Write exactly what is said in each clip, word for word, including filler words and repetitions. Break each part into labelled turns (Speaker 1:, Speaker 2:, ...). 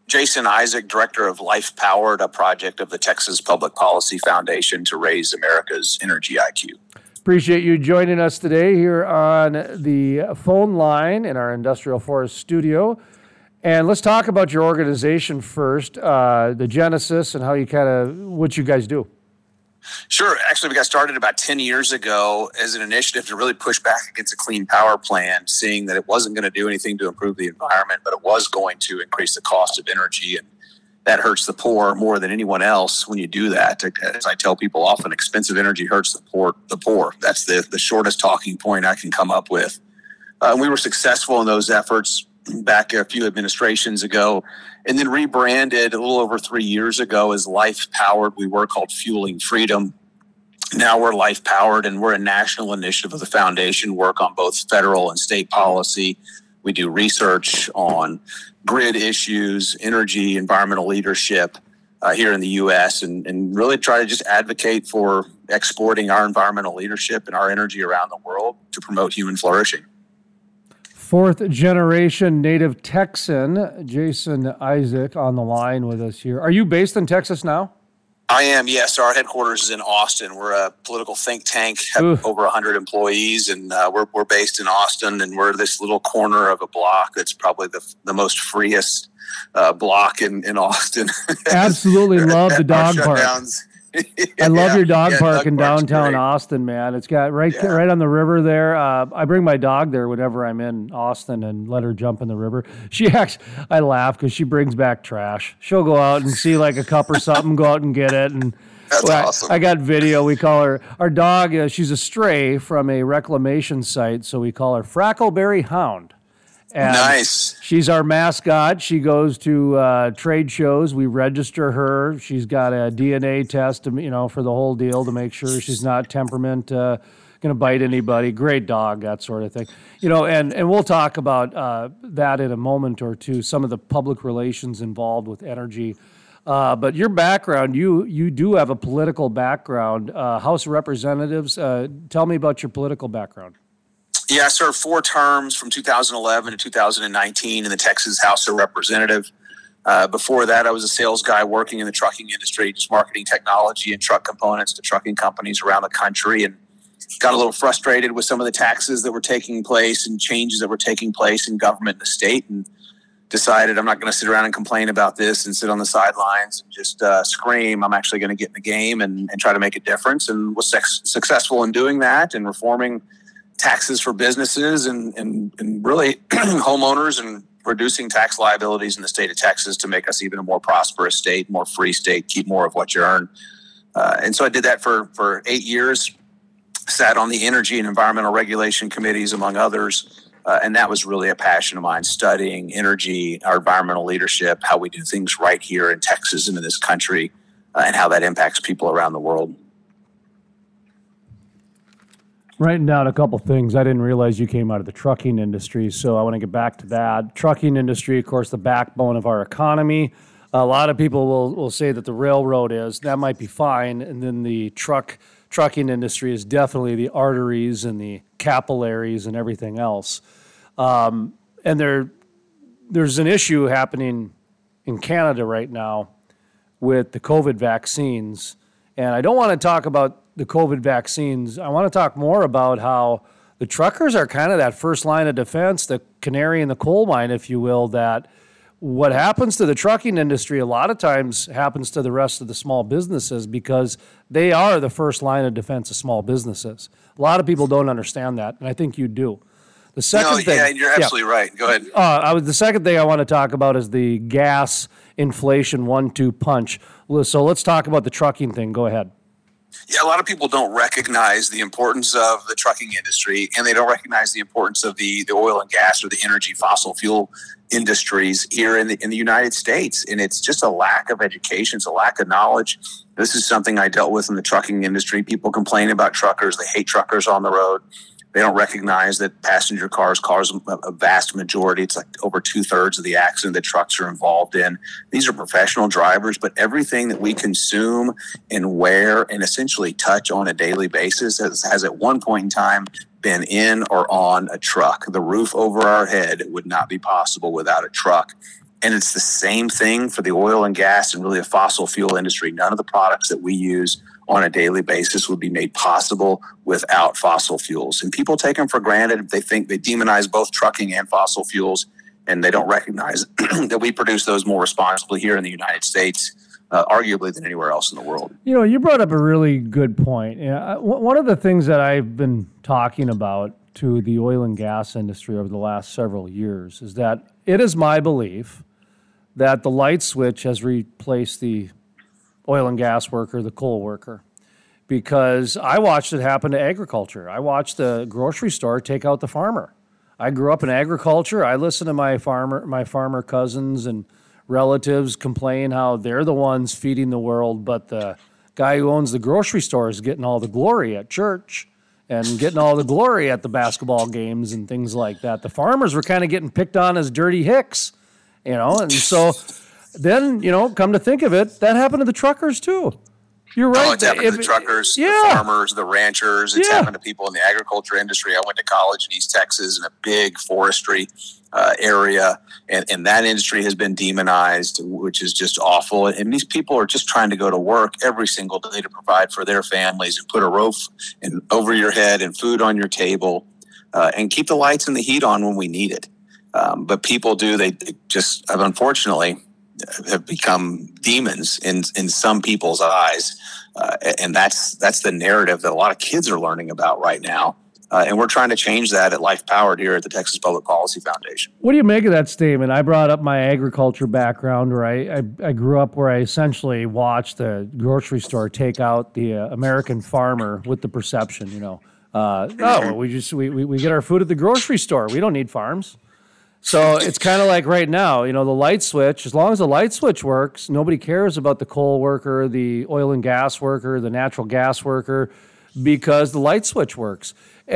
Speaker 1: Jason Isaac, Director of Life Powered, a project of the Texas Public Policy Foundation to raise America's energy I Q.
Speaker 2: Appreciate you joining us today here on the phone line in our Industrial Forest studio. And let's talk about your organization first, uh, the genesis and how you kind of, what you guys do.
Speaker 1: Sure. Actually, we got started about ten years ago as an initiative to really push back against a clean power plan, seeing that it wasn't going to do anything to improve the environment, but it was going to increase the cost of energy. And that hurts the poor more than anyone else when you do that. As I tell people often, expensive energy hurts the poor. The poor. That's the, the shortest talking point I can come up with. Uh, we were successful in those efforts back a few administrations ago, and then rebranded a little over three years ago as Life Powered. We were called Fueling Freedom. Now we're Life Powered, and we're a national initiative of the foundation, work on both federal and state policy. We do research on grid issues, energy, environmental leadership uh, here in the U S, and, and really try to just advocate for exporting our environmental leadership and our energy around the world to promote human flourishing.
Speaker 2: Fourth generation native Texan, Jason Isaac, on the line with us here. Are you based in Texas now?
Speaker 1: I am, yes. Our headquarters is in Austin. We're a political think tank, have Oof. over one hundred employees, and uh, we're we're based in Austin, and we're this little corner of a block that's probably the the most freest uh, block in, in Austin.
Speaker 2: Absolutely love the dog park. I love
Speaker 1: yeah,
Speaker 2: your dog
Speaker 1: yeah,
Speaker 2: park
Speaker 1: dog
Speaker 2: in downtown
Speaker 1: great.
Speaker 2: Austin, man. It's got right yeah. right on the river there. Uh, I bring my dog there whenever I'm in Austin and let her jump in the river. She acts, I laugh because she brings back trash. She'll go out and see like a cup or something, go out and get it. And
Speaker 1: That's
Speaker 2: well,
Speaker 1: awesome.
Speaker 2: I, I got video. We call her, our dog, uh, she's a stray from a reclamation site, so we call her Frackleberry Hound. And
Speaker 1: nice.
Speaker 2: She's our mascot. She goes to uh, trade shows. We register her. She's got a D N A test, to, you know, for the whole deal to make sure she's not temperament uh, going to bite anybody. Great dog, that sort of thing. You know, and, and we'll talk about uh, that in a moment or two. Some of the public relations involved with energy. Uh, but your background, you you do have a political background. Uh, House of Representatives. Uh, tell me about your political background.
Speaker 1: Yeah, I served four terms from two thousand eleven to two thousand nineteen in the Texas House of Representatives. Uh, before that, I was a sales guy working in the trucking industry, just marketing technology and truck components to trucking companies around the country, and got a little frustrated with some of the taxes that were taking place and changes that were taking place in government and the state, and decided I'm not going to sit around and complain about this and sit on the sidelines and just uh, scream. I'm actually going to get in the game and, and try to make a difference, and was sex- successful in doing that and reforming taxes for businesses and, and, and really homeowners, and reducing tax liabilities in the state of Texas to make us even a more prosperous state, more free state, keep more of what you earn. Uh, and so I did that for, for eight years, sat on the energy and environmental regulation committees, among others. Uh, and that was really a passion of mine, studying energy, our environmental leadership, how we do things right here in Texas and in this country, uh, and how that impacts people around the world.
Speaker 2: Writing down a couple things. I didn't realize you came out of the trucking industry, so I want to get back to that. Trucking industry, of course, the backbone of our economy. A lot of people will, will say that the railroad is. That might be fine. And then the truck trucking industry is definitely the arteries and the capillaries and everything else. Um, and there, there's an issue happening in Canada right now with the COVID vaccines. And I don't want to talk about the COVID vaccines. I want to talk more about how the truckers are kind of that first line of defense, the canary in the coal mine, if you will, that what happens to the trucking industry a lot of times happens to the rest of the small businesses, because they are the first line of defense of small businesses. A lot of people don't understand that, and I think you do. The second
Speaker 1: no,
Speaker 2: thing,
Speaker 1: yeah, you're absolutely yeah. right. Go ahead.
Speaker 2: Uh, I was, the second thing I want to talk about is the gas inflation one-two punch. So let's talk about the trucking thing. Go ahead.
Speaker 1: Yeah, a lot of people don't recognize the importance of the trucking industry, and they don't recognize the importance of the, the oil and gas or the energy fossil fuel industries here in the in the United States. And it's just a lack of education. It's a lack of knowledge. This is something I dealt with in the trucking industry. People complain about truckers. They hate truckers on the road. They don't recognize that passenger cars cause a, a vast majority. It's like over two thirds of the accident that trucks are involved in. These are professional drivers, but everything that we consume and wear and essentially touch on a daily basis has, has at one point in time been in or on a truck. The roof over our head would not be possible without a truck. And it's the same thing for the oil and gas and really a fossil fuel industry. None of the products that we use on a daily basis would be made possible without fossil fuels. And people take them for granted. They think they demonize both trucking and fossil fuels, and they don't recognize that we produce those more responsibly here in the United States, uh, arguably than anywhere else in the world.
Speaker 2: You know, you brought up a really good point. You know, one of the things that I've been talking about to the oil and gas industry over the last several years is that it is my belief that the light switch has replaced the oil and gas worker, the coal worker, because I watched it happen to agriculture. I watched the grocery store take out the farmer. I grew up in agriculture. I listened to my farmer, my farmer cousins and relatives complain how they're the ones feeding the world, but the guy who owns the grocery store is getting all the glory at church and getting all the glory at the basketball games and things like that. The farmers were kind of getting picked on as dirty hicks. You know, and so then, you know, come to think of it, that happened to the truckers too. You're right.
Speaker 1: Oh, it's happened if, to the truckers, yeah. the farmers, the ranchers. It's yeah. happened to people in the agriculture industry. I went to college in East Texas in a big forestry uh, area, and, and that industry has been demonized, which is just awful. And these people are just trying to go to work every single day to provide for their families and put a roof in, over your head and food on your table uh, and keep the lights and the heat on when we need it. Um, but people do, they, they just have unfortunately have become demons in, in some people's eyes. Uh, and that's that's the narrative that a lot of kids are learning about right now. Uh, and we're trying to change that at Life Powered here at the Texas Public Policy Foundation.
Speaker 2: What do you make of that statement? I brought up my agriculture background, where I, I, I grew up where I essentially watched the grocery store take out the uh, American farmer with the perception, you know, uh, oh, well, we just we, we, we get our food at the grocery store. We don't need farms. So it's kind of like right now, you know, the light switch, as long as the light switch works, nobody cares about the coal worker, the oil and gas worker, the natural gas worker, because the light switch works.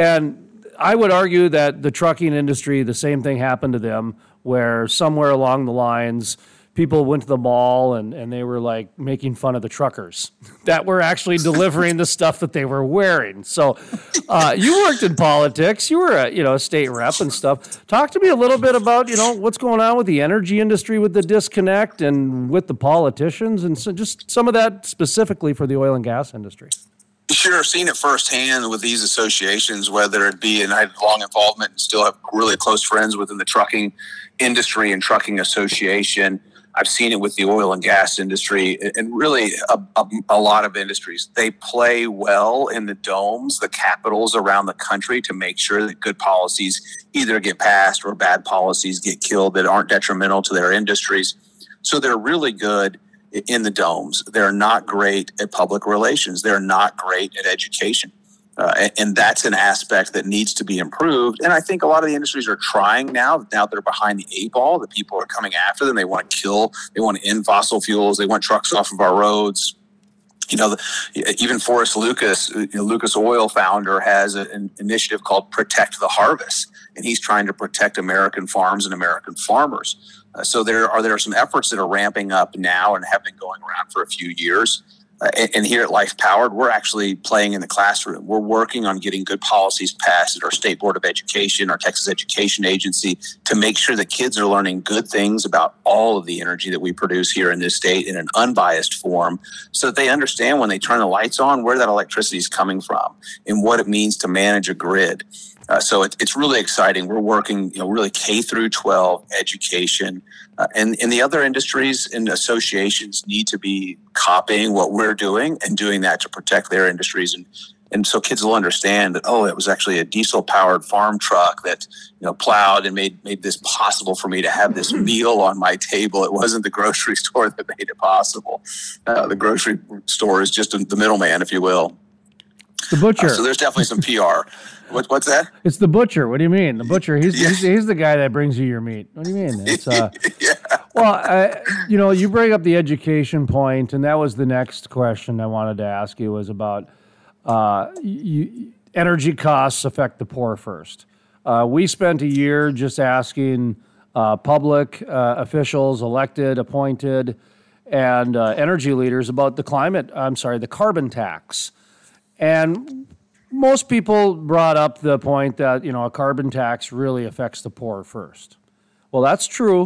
Speaker 2: And I would argue that the trucking industry, the same thing happened to them, where somewhere along the lines, people went to the mall and, and they were like making fun of the truckers that were actually delivering the stuff that they were wearing. So uh, you worked in politics. You were a, you know, a state rep and stuff. Talk to me a little bit about, you know, what's going on with the energy industry with the disconnect and with the politicians, and so just some of that specifically for the oil and gas industry.
Speaker 1: Sure, seen it firsthand with these associations, whether it be, and I had long involvement and still have really close friends within the trucking industry and trucking association. I've seen it with the oil and gas industry and really a, a, a lot of industries. They play well in the domes, the capitals around the country, to make sure that good policies either get passed or bad policies get killed that aren't detrimental to their industries. So they're really good in the domes. They're not great at public relations. They're not great at education. Uh, and, and that's an aspect that needs to be improved. And I think a lot of the industries are trying now, now they're behind the eight ball, the people are coming after them. They want to kill, they want to end fossil fuels. They want trucks off of our roads. You know, the, even Forrest Lucas, you know, Lucas Oil founder, has a, an initiative called Protect the Harvest. And he's trying to protect American farms and American farmers. Uh, so there are, there are some efforts that are ramping up now and have been going around for a few years. Uh, and, and here at Life Powered, we're actually playing in the classroom. We're working on getting good policies passed at our State Board of Education, our Texas Education Agency, to make sure that kids are learning good things about all of the energy that we produce here in this state in an unbiased form, so that they understand when they turn the lights on where that electricity is coming from and what it means to manage a grid. Uh, so it, it's really exciting. We're working, you know, really K through twelve education, uh, and, and the other industries and associations need to be copying what we're doing and doing that to protect their industries. And, and so kids will understand that, oh, it was actually a diesel powered farm truck that, you know, plowed and made, made this possible for me to have this meal on my table. It wasn't the grocery store that made it possible. Uh, the grocery store is just the middleman, if you will.
Speaker 2: The butcher.
Speaker 1: Uh, so there's definitely some P R. What, what's that?
Speaker 2: It's the butcher. What do you mean? The butcher. He's, yeah. he's he's the guy that brings you your meat. What do you mean? It's, uh, yeah. Well, I, you know, you bring up the education point, and that was the next question I wanted to ask you was about uh, you, energy costs affect the poor first. Uh, we spent a year just asking uh, public uh, officials, elected, appointed, and uh, energy leaders about the climate. I'm sorry, the carbon tax. And most people brought up the point that, you know, a carbon tax really affects the poor first. Well, that's true,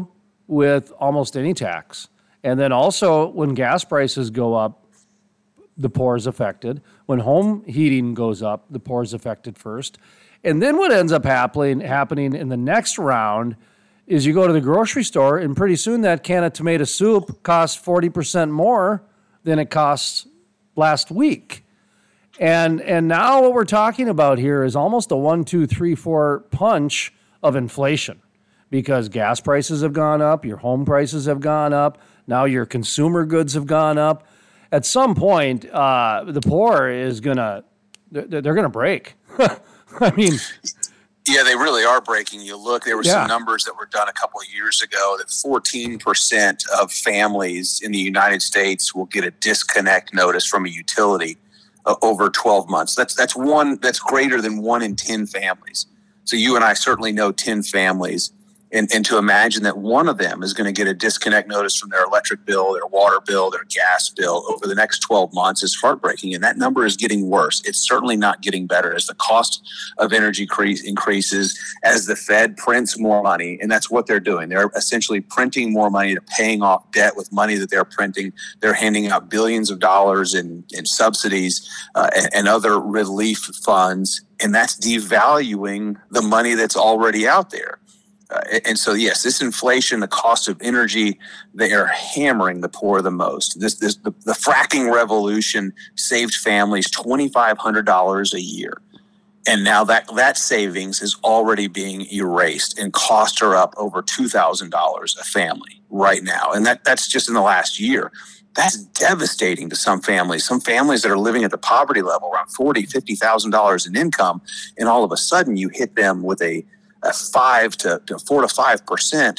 Speaker 2: with almost any tax. And then also when gas prices go up, the poor is affected. When home heating goes up, the poor is affected first. And then what ends up happening happening in the next round is you go to the grocery store, and pretty soon that can of tomato soup costs forty percent more than it costs last week. And and now what we're talking about here is almost a one, two, three, four punch of inflation, because gas prices have gone up, your home prices have gone up, now your consumer goods have gone up. At some point, uh, the poor is gonna they're, they're gonna break. I mean,
Speaker 1: yeah, they really are breaking. You look, there were
Speaker 2: Yeah.
Speaker 1: some numbers that were done a couple of years ago that fourteen percent of families in the United States will get a disconnect notice from a utility uh, over twelve months. That's that's one that's greater than one in ten families. So you and I certainly know ten families. And, and to imagine that one of them is going to get a disconnect notice from their electric bill, their water bill, their gas bill over the next twelve months is heartbreaking. And that number is getting worse. It's certainly not getting better as the cost of energy cre- increases, as the Fed prints more money. And that's what they're doing. They're essentially printing more money to paying off debt with money that they're printing. They're handing out billions of dollars in, in subsidies uh, and, and other relief funds. And that's devaluing the money that's already out there. Uh, and so, yes, this inflation, the cost of energy, they are hammering the poor the most. This, this, the, the fracking revolution saved families two thousand five hundred dollars a year. And now that, that savings is already being erased, and costs are up over two thousand dollars a family right now. And that, that's just in the last year. That's devastating to some families. Some families that are living at the poverty level, around forty thousand dollars, fifty thousand dollars in income, and all of a sudden you hit them with a a five to, to four to five percent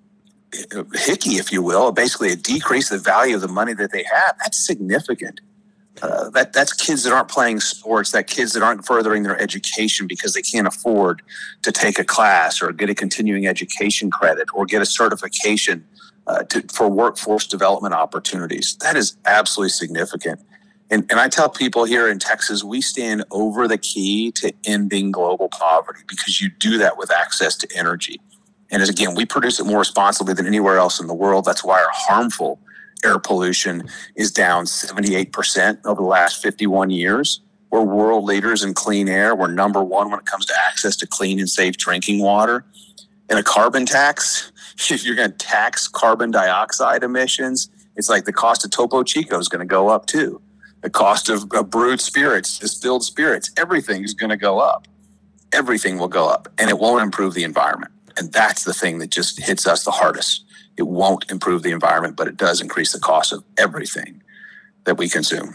Speaker 1: hickey, if you will, basically a decrease in the value of the money that they have. That's significant. Uh, that that's kids that aren't playing sports, that kids that aren't furthering their education because they can't afford to take a class or get a continuing education credit or get a certification uh, to, for workforce development opportunities. That is absolutely significant. And, and I tell people here in Texas, we stand over the key to ending global poverty, because you do that with access to energy. And as again, we produce it more responsibly than anywhere else in the world. That's why our harmful air pollution is down seventy-eight percent over the last fifty-one years. We're world leaders in clean air. We're number one when it comes to access to clean and safe drinking water. And a carbon tax, if you're going to tax carbon dioxide emissions, it's like the cost of Topo Chico is going to go up too. The cost of, of brewed spirits, distilled spirits, everything is going to go up. Everything will go up, and it won't improve the environment. And that's the thing that just hits us the hardest. It won't improve the environment, but it does increase the cost of everything that we consume.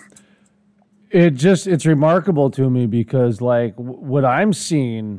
Speaker 2: It just, it's remarkable to me because, like, w- what I'm seeing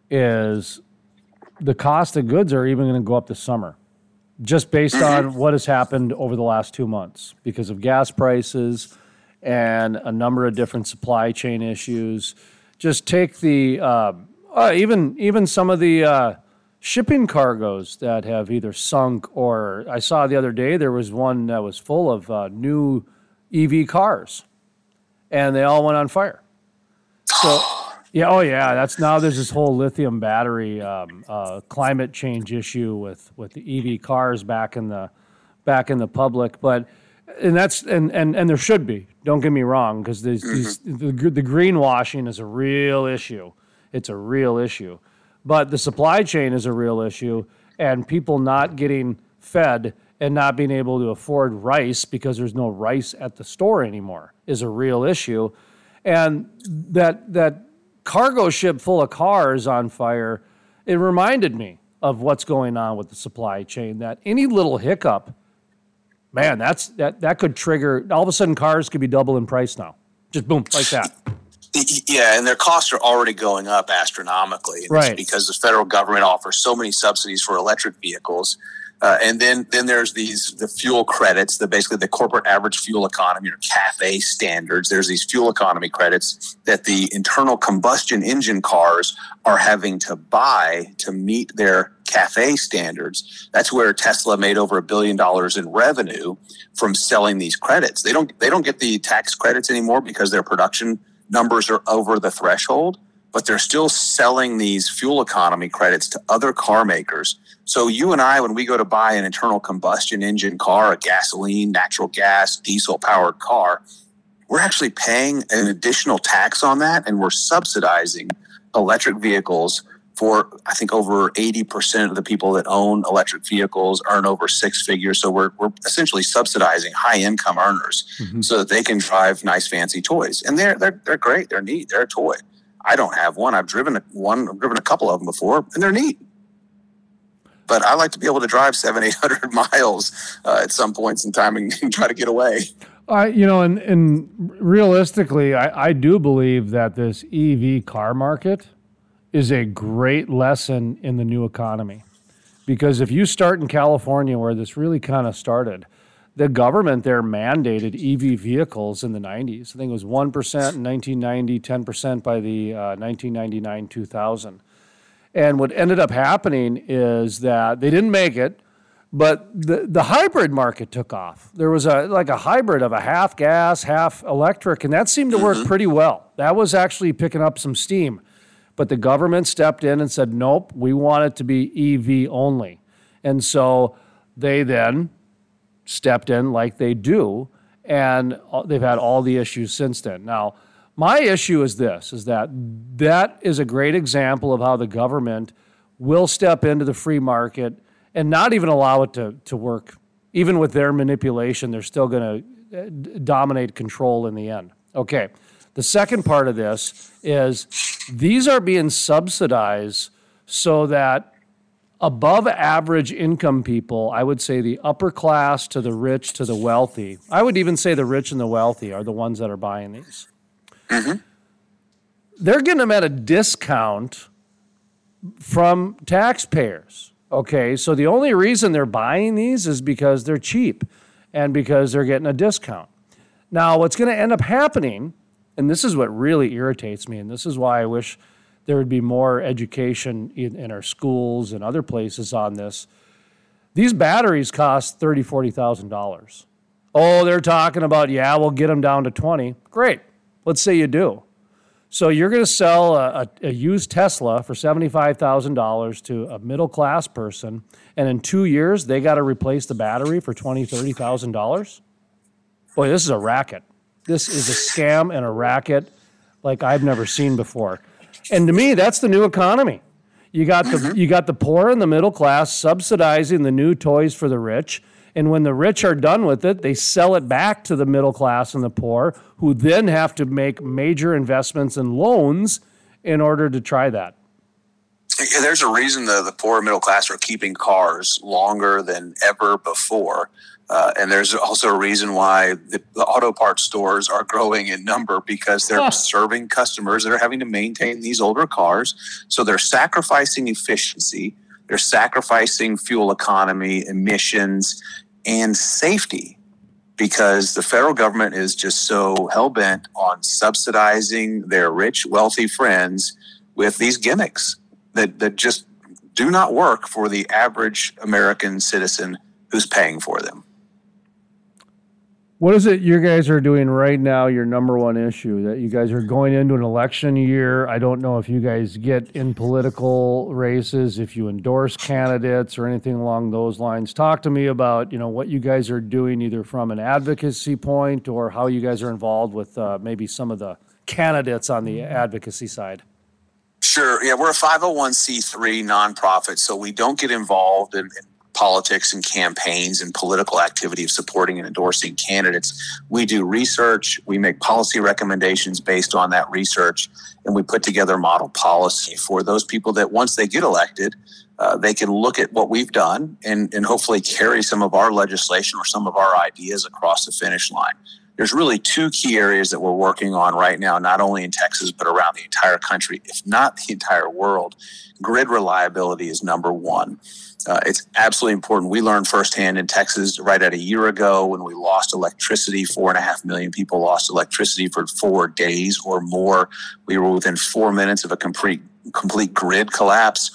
Speaker 2: is the cost of goods are even going to go up this summer, just based on what has happened over the last two months because of gas prices and a number of different supply chain issues. Just take the, uh, uh, even even some of the uh, shipping cargoes that have either sunk or, I saw the other day there was one that was full of uh, new E V cars, and they all went on fire. So, yeah, oh yeah, that's now there's this whole lithium battery um, uh, climate change issue with, with the E V cars back in the back in the public, but. And that's and, and, and there should be. Don't get me wrong, because these, mm-hmm. these the, the greenwashing is a real issue. It's a real issue, but the supply chain is a real issue, and people not getting fed and not being able to afford rice because there's no rice at the store anymore is a real issue. And that that cargo ship full of cars on fire, it reminded me of what's going on with the supply chain. That any little hiccup. Man, that's that that could trigger, all of a sudden cars could be double in price now. Just boom, like that.
Speaker 1: Yeah, and their costs are already going up astronomically. And
Speaker 2: right.
Speaker 1: It's because the federal government offers so many subsidies for electric vehicles. Uh, and then then there's these the fuel credits, the basically the corporate average fuel economy or CAFE standards. There's these fuel economy credits that the internal combustion engine cars are having to buy to meet their CAFE standards. That's where Tesla made over a billion dollars in revenue from selling these credits. They don't they don't get the tax credits anymore because their production numbers are over the threshold, but they're still selling these fuel economy credits to other car makers So you and I, when we go to buy an internal combustion engine car, a gasoline, natural gas, diesel-powered car, we're actually paying an additional tax on that, and we're subsidizing electric vehicles for, I think, over eighty percent of the people that own electric vehicles earn over six figures. So we're we're essentially subsidizing high-income earners mm-hmm. so that they can drive nice, fancy toys. And they're they're they're great. They're neat. They're a toy. I don't have one. I've driven a, one. I've driven a couple of them before, and they're neat. But I like to be able to drive seven, eight hundred miles uh, at some points in time and, and try to get away.
Speaker 2: I, you know, and, and realistically, I, I do believe that this E V car market is a great lesson in the new economy. Because if you start in California, where this really kind of started, the government there mandated E V vehicles in the nineties. I think it was one percent in nineteen ninety, ten percent by the uh, nineteen ninety-nine two thousand. And what ended up happening is that they didn't make it, but the, the hybrid market took off. There was a like a hybrid of a half gas, half electric, and that seemed to work pretty well. That was actually picking up some steam. But the government stepped in and said, nope, we want it to be E V only. And so they then stepped in like they do, and they've had all the issues since then. Now, my issue is this, is that that is a great example of how the government will step into the free market and not even allow it to, to work. Even with their manipulation, they're still going to dominate control in the end. Okay, the second part of this is these are being subsidized so that above average income people, I would say the upper class to the rich to the wealthy, I would even say the rich and the wealthy are the ones that are buying these. Mm-hmm. They're getting them at a discount from taxpayers. Okay, so the only reason they're buying these is because they're cheap and because they're getting a discount. Now, what's going to end up happening, and this is what really irritates me, and this is why I wish there would be more education in, in our schools and other places on this. These batteries cost thirty thousand dollars, forty thousand dollars. Oh, they're talking about, yeah, we'll get them down to twenty. Great. Let's say you do. So you're going to sell a, a, a used Tesla for seventy-five thousand dollars to a middle-class person, and in two years, they got to replace the battery for twenty thousand dollars, thirty thousand dollars? Boy, this is a racket. This is a scam and a racket like I've never seen before. And to me, that's the new economy. You got the mm-hmm. you got the poor and the middle class subsidizing the new toys for the rich. And when the rich are done with it, they sell it back to the middle class and the poor, who then have to make major investments and loans in order to try that.
Speaker 1: Yeah, there's a reason the, the poor and middle class are keeping cars longer than ever before. Uh, and there's also a reason why the, the auto parts stores are growing in number, because they're huh. serving customers that are having to maintain these older cars. So they're sacrificing efficiency, they're sacrificing fuel economy, emissions, and safety, because the federal government is just so hell-bent on subsidizing their rich, wealthy friends with these gimmicks that, that just do not work for the average American citizen who's paying for them.
Speaker 2: What is it you guys are doing right now, your number one issue, that you guys are going into an election year? I don't know if you guys get in political races, if you endorse candidates or anything along those lines. Talk to me about, you know, what you guys are doing, either from an advocacy point or how you guys are involved with uh, maybe some of the candidates on the advocacy side.
Speaker 1: Sure. Yeah, we're a five oh one c three nonprofit, so we don't get involved in, in politics and campaigns and political activity of supporting and endorsing candidates. We do research, we make policy recommendations based on that research, and we put together model policy for those people that once they get elected, uh, they can look at what we've done and, and hopefully carry some of our legislation or some of our ideas across the finish line. There's really two key areas that we're working on right now, not only in Texas, but around the entire country, if not the entire world. Grid reliability is number one. Uh, it's absolutely important. We learned firsthand in Texas right at a year ago when we lost electricity. Four and a half million people lost electricity for four days or more. We were within four minutes of a complete complete grid collapse.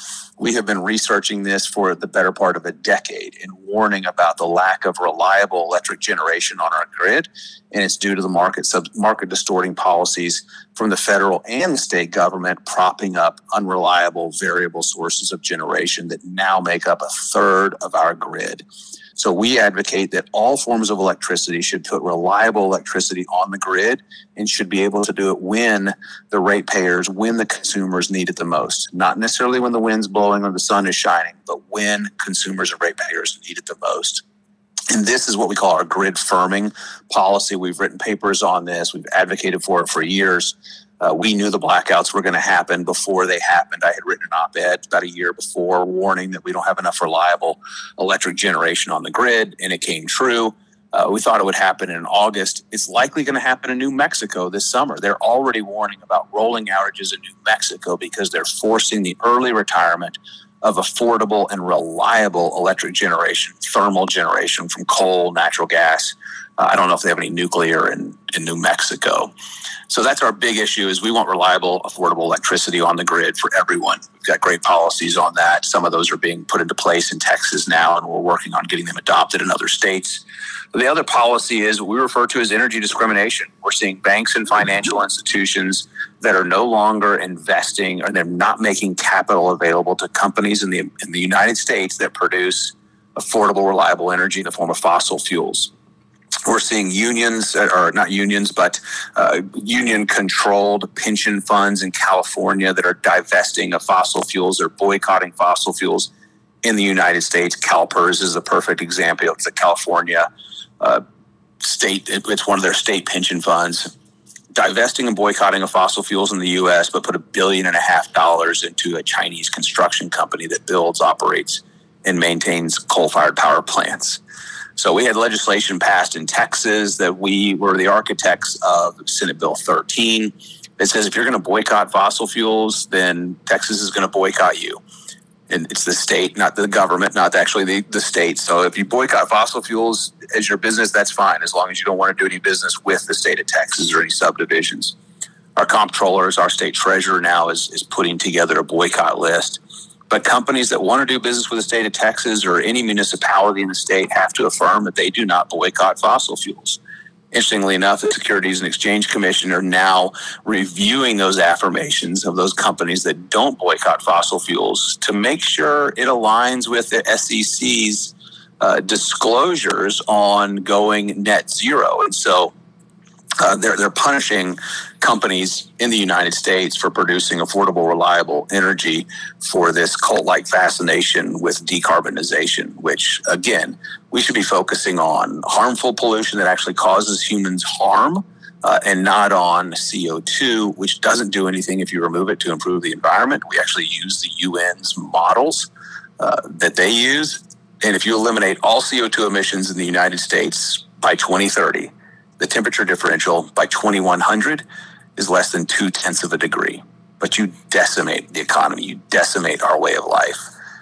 Speaker 1: We have been researching this for the better part of a decade and warning about the lack of reliable electric generation on our grid. And it's due to the market sub- market distorting policies from the federal and the state government propping up unreliable variable sources of generation that now make up a third of our grid. So we advocate that all forms of electricity should put reliable electricity on the grid and should be able to do it when the ratepayers, when the consumers need it the most. Not necessarily when the wind's blowing or the sun is shining, but when consumers and ratepayers need it the most. And this is what we call our grid firming policy. We've written papers on this. We've advocated for it for years. Uh, we knew the blackouts were going to happen before they happened. I had written an op-ed about a year before warning that we don't have enough reliable electric generation on the grid, and it came true. Uh, we thought it would happen in August. It's likely going to happen in New Mexico this summer. They're already warning about rolling outages in New Mexico because they're forcing the early retirement of affordable and reliable electric generation, thermal generation from coal, natural gas. Uh, I don't know if they have any nuclear in, in New Mexico. So that's our big issue is we want reliable, affordable electricity on the grid for everyone. We've got great policies on that. Some of those are being put into place in Texas now, and we're working on getting them adopted in other states. The other policy is what we refer to as energy discrimination. We're seeing banks and financial institutions that are no longer investing or they're not making capital available to companies in the in the United States that produce affordable, reliable energy in the form of fossil fuels. We're seeing unions, or not unions, but uh, union-controlled pension funds in California that are divesting of fossil fuels or boycotting fossil fuels in the United States. CalPERS is a perfect example. It's a California uh, state. It's one of their state pension funds divesting and boycotting of fossil fuels in the U S, but put a billion and a half dollars into a Chinese construction company that builds, operates, and maintains coal-fired power plants. So we had legislation passed in Texas that we were the architects of Senate Bill thirteen. It says if you're going to boycott fossil fuels, then Texas is going to boycott you. And it's the state, not the government, not actually the, the state. So if you boycott fossil fuels as your business, that's fine, as long as you don't want to do any business with the state of Texas or any subdivisions. Our comptrollers, our state treasurer now is, is putting together a boycott list. But companies that want to do business with the state of Texas or any municipality in the state have to affirm that they do not boycott fossil fuels. Interestingly enough, the Securities and Exchange Commission are now reviewing those affirmations of those companies that don't boycott fossil fuels to make sure it aligns with the S E C's uh, disclosures on going net zero. And so Uh, they're they're punishing companies in the United States for producing affordable, reliable energy for this cult-like fascination with decarbonization, which, again, we should be focusing on harmful pollution that actually causes humans harm uh, and not on C O two, which doesn't do anything if you remove it to improve the environment. We actually use the U N's models uh, that they use. And if you eliminate all C O two emissions in the United States by twenty thirty, the temperature differential by twenty-one hundred is less than two-tenths of a degree. But you decimate the economy. You decimate our way of life.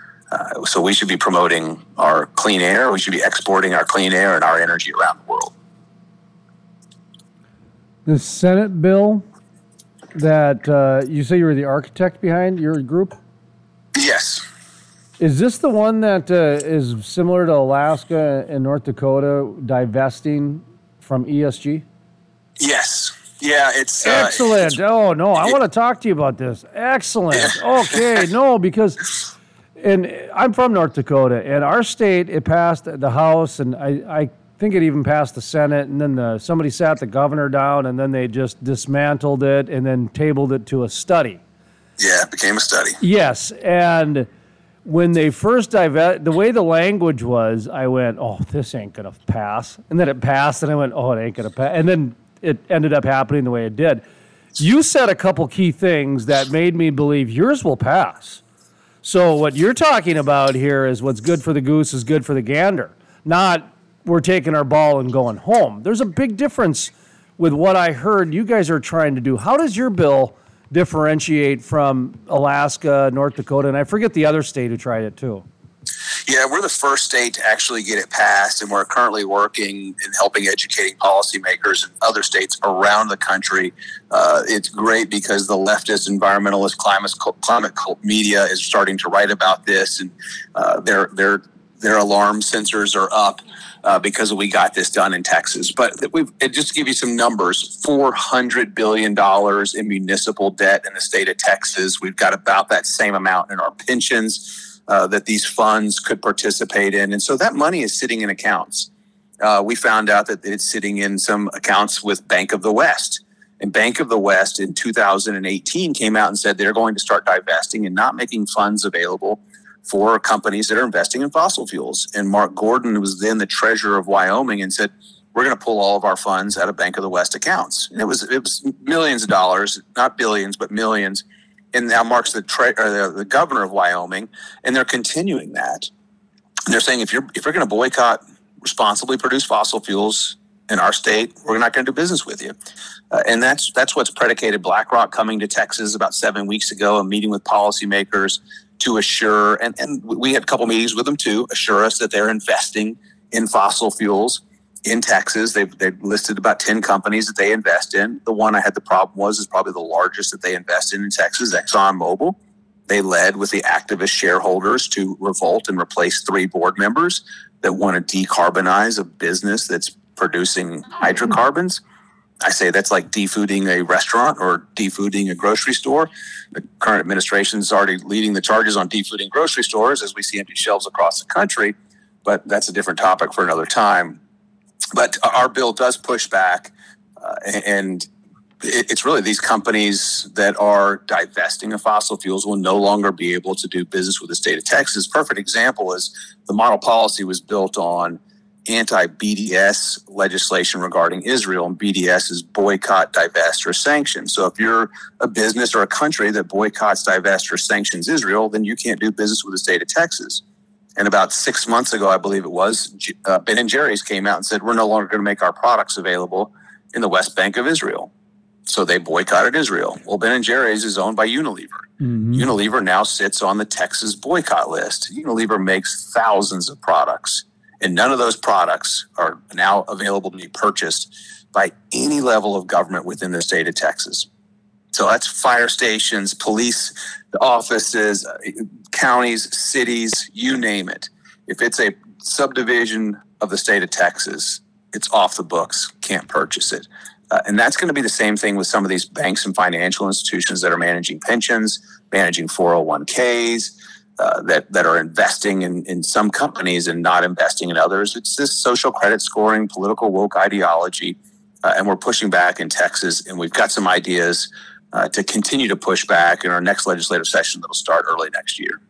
Speaker 1: Uh, so we should be promoting our clean air. We should be exporting our clean air and our energy around the world.
Speaker 2: The Senate bill that uh, you say you were the architect behind, your group?
Speaker 1: Yes.
Speaker 2: Is this the one that uh, is similar to Alaska and North Dakota divesting from E S G?
Speaker 1: Yes. Yeah, it's... Uh,
Speaker 2: Excellent.
Speaker 1: It's,
Speaker 2: oh, no, I
Speaker 1: it,
Speaker 2: want to talk to you about this. Excellent. Okay, no, because... And I'm from North Dakota, and our state, it passed the House, and I, I think it even passed the Senate, and then the, somebody sat the governor down, and then they just dismantled it and then tabled it to a study.
Speaker 1: Yeah, it became a study.
Speaker 2: Yes, and... When they first divest, the way the language was, I went, oh, this ain't going to pass. And then it passed, and I went, oh, it ain't going to pass. And then it ended up happening the way it did. You said a couple key things that made me believe yours will pass. So what you're talking about here is what's good for the goose is good for the gander, not we're taking our ball and going home. There's a big difference with what I heard you guys are trying to do. How does your bill differentiate from Alaska, North Dakota, and I forget the other state who tried it too?
Speaker 1: Yeah, we're the first state to actually get it passed, and we're currently working and helping educating policymakers in other states around the country. Uh, it's great because the leftist, environmentalist, climate climate cult media is starting to write about this, and uh, their their their alarm sensors are up uh, because we got this done in Texas. But we've it, just to give you some numbers: four hundred billion dollars in municipal debt in the state of Texas. We've got about that same amount in our pensions Uh, that these funds could participate in. And so that money is sitting in accounts. Uh, we found out that it's sitting in some accounts with Bank of the West. And Bank of the West in two thousand eighteen came out and said they're going to start divesting and not making funds available for companies that are investing in fossil fuels. And Mark Gordon was then the treasurer of Wyoming and said, we're going to pull all of our funds out of Bank of the West accounts. And it was, it was millions of dollars, not billions, but millions. And now Mark's the, tra- or the the governor of Wyoming, and they're continuing that. And they're saying if you're if you're going to boycott responsibly produced fossil fuels in our state, we're not going to do business with you. Uh, and that's that's what's predicated BlackRock coming to Texas about seven weeks ago, a meeting with policymakers to assure, and, and we had a couple meetings with them too, assure us that they're investing in fossil fuels in Texas. They've, they've listed about ten companies that they invest in. The one I had the problem was is probably the largest that they invest in in Texas, ExxonMobil. They led with the activist shareholders to revolt and replace three board members that want to decarbonize a business that's producing hydrocarbons. I say that's like defooding a restaurant or defooding a grocery store. The current administration is already leading the charges on defooding grocery stores as we see empty shelves across the country, but that's a different topic for another time. But our bill does push back, uh, and it's really these companies that are divesting of fossil fuels will no longer be able to do business with the state of Texas. Perfect example is the model policy was built on anti-B D S legislation regarding Israel, and B D S is boycott, divest, or sanction. So if you're a business or a country that boycotts, divests, or sanctions Israel, then you can't do business with the state of Texas. And about six months ago, I believe it was, uh, Ben and Jerry's came out and said, we're no longer going to make our products available in the West Bank of Israel. So they boycotted Israel. Well, Ben and Jerry's is owned by Unilever. Mm-hmm. Unilever now sits on the Texas boycott list. Unilever makes thousands of products, and none of those products are now available to be purchased by any level of government within the state of Texas. So that's fire stations, police offices, counties, cities, you name it. If it's a subdivision of the state of Texas, it's off the books, can't purchase it. Uh, and that's going to be the same thing with some of these banks and financial institutions that are managing pensions, managing four oh one k's, uh, that, that are investing in, in some companies and not investing in others. It's this social credit scoring, political woke ideology, uh, and we're pushing back in Texas, and we've got some ideas Uh, to continue to push back in our next legislative session that will start early next year.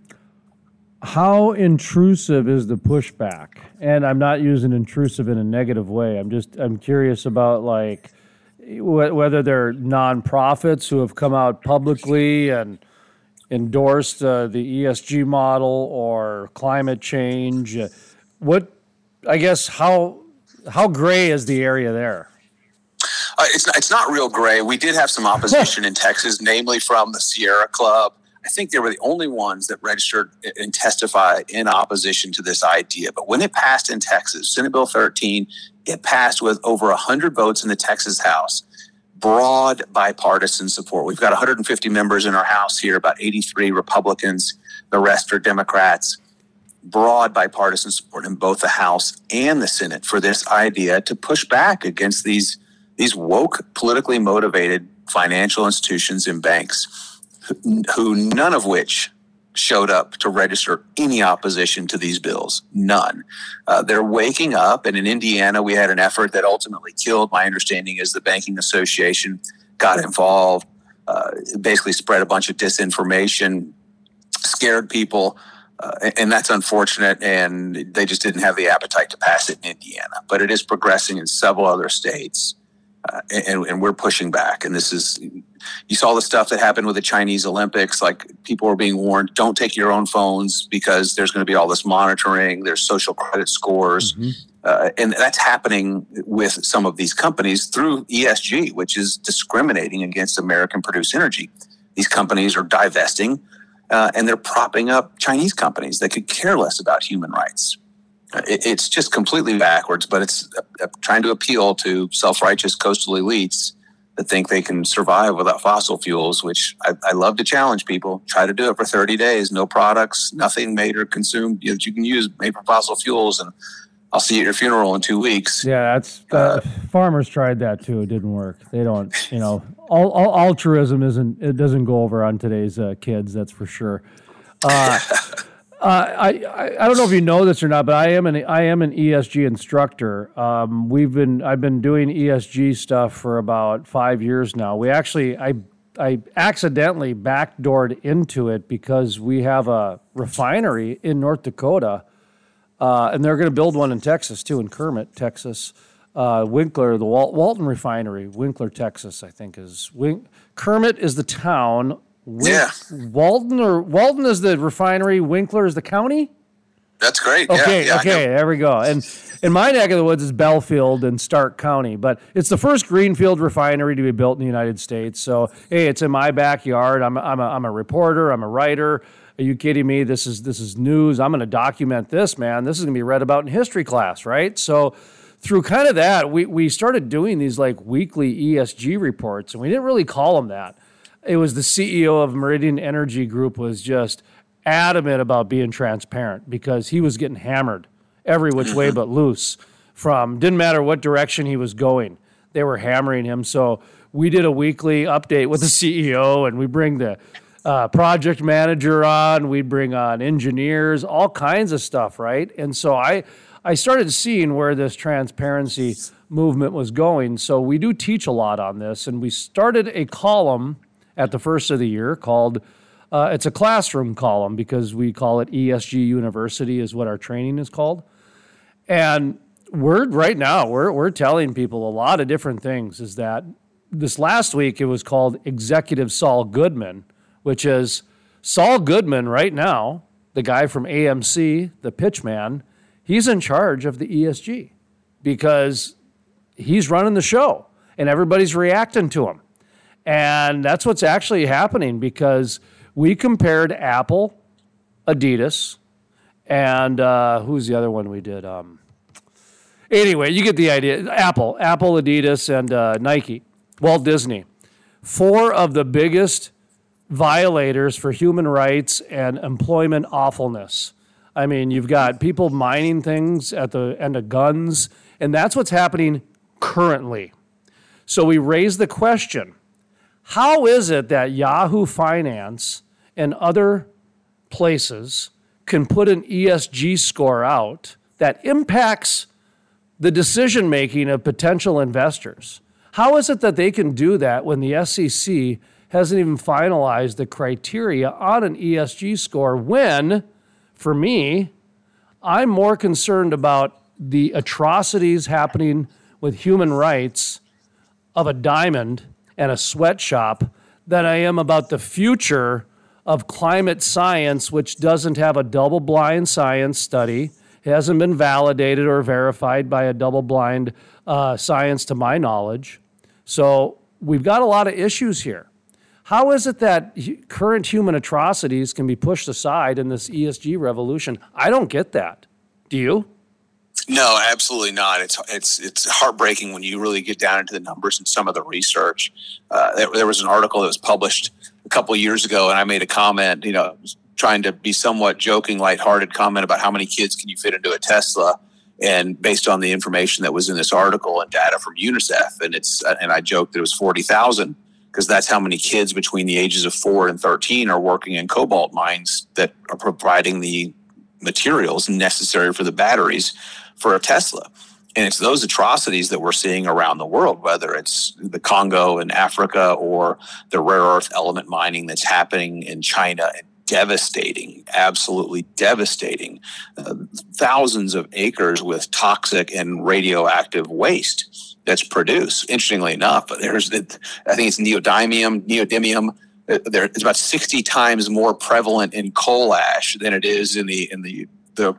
Speaker 2: How intrusive is the pushback? And I'm not using intrusive in a negative way. I'm just, I'm curious about like wh- whether they're nonprofits who have come out publicly and endorsed uh, the E S G model or climate change. Uh, what, I guess, how how gray is the area there?
Speaker 1: Uh, it's not, it's not real gray. We did have some opposition in Texas, namely from the Sierra Club. I think they were the only ones that registered and testified in opposition to this idea. But when it passed in Texas, Senate Bill thirteen, it passed with over one hundred votes in the Texas House. Broad bipartisan support. We've got one hundred fifty members in our House here, about eighty-three Republicans. The rest are Democrats. Broad bipartisan support in both the House and the Senate for this idea to push back against these These woke, politically motivated financial institutions and banks, who, who none of which showed up to register any opposition to these bills. None. Uh, they're waking up, and in Indiana, we had an effort that ultimately killed. My understanding is the Banking Association got involved, uh, basically spread a bunch of disinformation, scared people, uh, and that's unfortunate, and they just didn't have the appetite to pass it in Indiana. But it is progressing in several other states. Uh, and, and we're pushing back. And this is, you saw the stuff that happened with the Chinese Olympics. Like, people were being warned, don't take your own phones because there's going to be all this monitoring. There's social credit scores. Mm-hmm. Uh, and that's happening with some of these companies through E S G, which is discriminating against American produced energy. These companies are divesting uh, and they're propping up Chinese companies that could care less about human rights. It, it's just completely backwards, but it's uh, uh, trying to appeal to self-righteous coastal elites that think they can survive without fossil fuels, which I, I love to challenge people. Try to do it for thirty days, no products, nothing made or consumed that you can use made from fossil fuels, and I'll see you at your funeral in two weeks.
Speaker 2: Yeah, that's uh, uh, farmers tried that too. It didn't work. They don't, you know, all, all altruism isn't. It doesn't go over on today's uh, kids. That's for sure. Uh, uh, I, I I don't know if you know this or not, but I am an I am an E S G instructor. Um, we've been I've been doing E S G stuff for about five years now. We actually I I accidentally backdoored into it because we have a refinery in North Dakota. Uh, and they're going to build one in Texas, too, in Kermit, Texas. Uh, Winkler, the Wal- Walton Refinery, Winkler, Texas, I think is. Win- Kermit is the town. Win-
Speaker 1: yeah.
Speaker 2: Walton or Walton is the refinery. Winkler is the county?
Speaker 1: That's great.
Speaker 2: Okay,
Speaker 1: yeah, yeah,
Speaker 2: okay, there we go. And in my neck of the woods is Belfield in Stark County. But it's the first greenfield refinery to be built in the United States. So, hey, it's in my backyard. I'm, I'm, a, I'm a reporter. I'm a writer. Are you kidding me? This is this is news. I'm going to document this, man. This is going to be read about in history class, right? So through kind of that, we, we started doing these like weekly E S G reports, and we didn't really call them that. It was the C E O of Meridian Energy Group was just adamant about being transparent because he was getting hammered every which way but loose from, didn't matter what direction he was going. They were hammering him. So we did a weekly update with the C E O, and we bring the Uh, project manager on, we'd bring on engineers, all kinds of stuff, right? And so I, I started seeing where this transparency movement was going. So we do teach a lot on this, and we started a column at the first of the year called, uh, it's a classroom column because we call it E S G University is what our training is called. And we're, right now, we're, we're telling people a lot of different things is that this last week it was called Executive Saul Goodman, which is Saul Goodman right now, the guy from A M C, the pitchman, he's in charge of the E S G because he's running the show and everybody's reacting to him. And that's what's actually happening because we compared Apple, Adidas, and uh, who's the other one we did? Um, anyway, you get the idea. Apple, Apple, Adidas, and uh, Nike, Walt Disney. Four of the biggest violators for human rights and employment awfulness. I mean, you've got people mining things at the end of guns, and that's what's happening currently. So we raise the question, how is it that Yahoo Finance and other places can put an E S G score out that impacts the decision-making of potential investors? How is it that they can do that when the S E C hasn't even finalized the criteria on an E S G score when, for me, I'm more concerned about the atrocities happening with human rights of a diamond and a sweatshop than I am about the future of climate science, which doesn't have a double-blind science study. It hasn't been validated or verified by a double-blind uh, science to my knowledge. So we've got a lot of issues here. How is it that current human atrocities can be pushed aside in this E S G revolution? I don't get that. Do you?
Speaker 1: No, absolutely not. It's it's it's heartbreaking when you really get down into the numbers and some of the research. Uh, there, there was an article that was published a couple of years ago, and I made a comment, you know, trying to be somewhat joking, lighthearted comment about how many kids can you fit into a Tesla. And based on the information that was in this article and data from UNICEF, and it's and I joked that it was forty thousand. Because that's how many kids between the ages of four and thirteen are working in cobalt mines that are providing the materials necessary for the batteries for a Tesla. And it's those atrocities that we're seeing around the world, whether it's the Congo in Africa or the rare earth element mining that's happening in China. Devastating, absolutely devastating. Uh, thousands of acres with toxic and radioactive waste that's produced. Interestingly enough, there's, I think it's neodymium, neodymium. There, it's about sixty times more prevalent in coal ash than it is in the in the the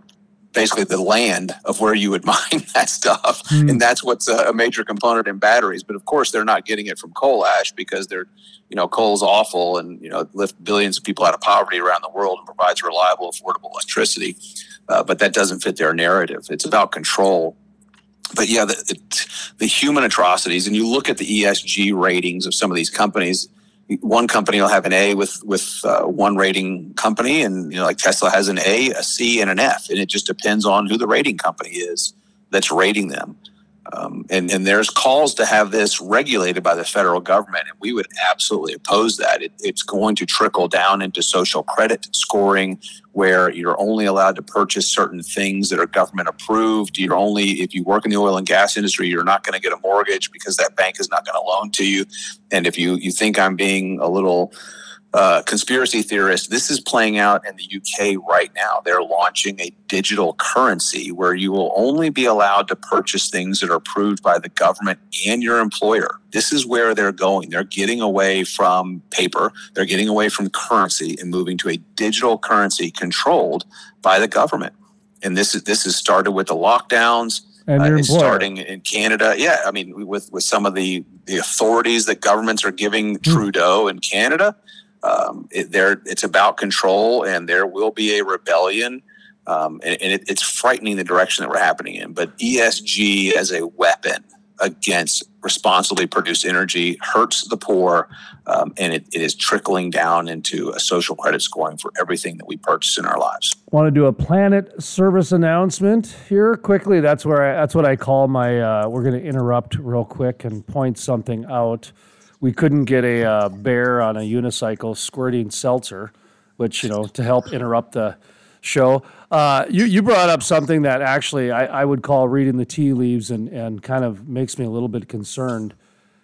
Speaker 1: basically the land of where you would mine that stuff. Mm. And that's what's a, a major component in batteries. But of course, they're not getting it from coal ash because they're, you know, coal's awful and, you know, lift billions of people out of poverty around the world and provides reliable, affordable electricity. Uh, but that doesn't fit their narrative. It's about control. But yeah, the, it, the human atrocities, and you look at the E S G ratings of some of these companies. One company will have an A with with uh, one rating company, and you know, like Tesla has an A, a C, and an F, and it just depends on who the rating company is that's rating them. Um, and and there's calls to have this regulated by the federal government, and we would absolutely oppose that. It, it's going to trickle down into social credit scoring, where you're only allowed to purchase certain things that are government approved. You're only, if you work in the oil and gas industry, you're not going to get a mortgage because that bank is not going to loan to you. And if you, you think I'm being a little uh, conspiracy theorist, this is playing out in the U K right now. They're launching a digital currency where you will only be allowed to purchase things that are approved by the government and your employer. This is where they're going. They're getting away from paper. They're getting away from currency and moving to a digital currency controlled by the government. And this is this has started with the lockdowns.
Speaker 2: And your
Speaker 1: uh, it's
Speaker 2: employer.
Speaker 1: starting in Canada. Yeah, I mean, with, with some of the, the authorities that governments are giving mm. Trudeau in Canada, um, it, it's about control, and there will be a rebellion. Um, and and it, it's frightening the direction that we're happening in. But E S G as a weapon against responsibly produced energy hurts the poor, um, and it, it is trickling down into a social credit scoring for everything that we purchase in our lives.
Speaker 2: Want to do a Planet service announcement here quickly? That's where I, that's what I call my. Uh, we're going to interrupt real quick and point something out. We couldn't get a uh, bear on a unicycle squirting seltzer, which, you know, to help interrupt the show. Uh, you, you brought up something that actually I, I would call reading the tea leaves and, and kind of makes me a little bit concerned.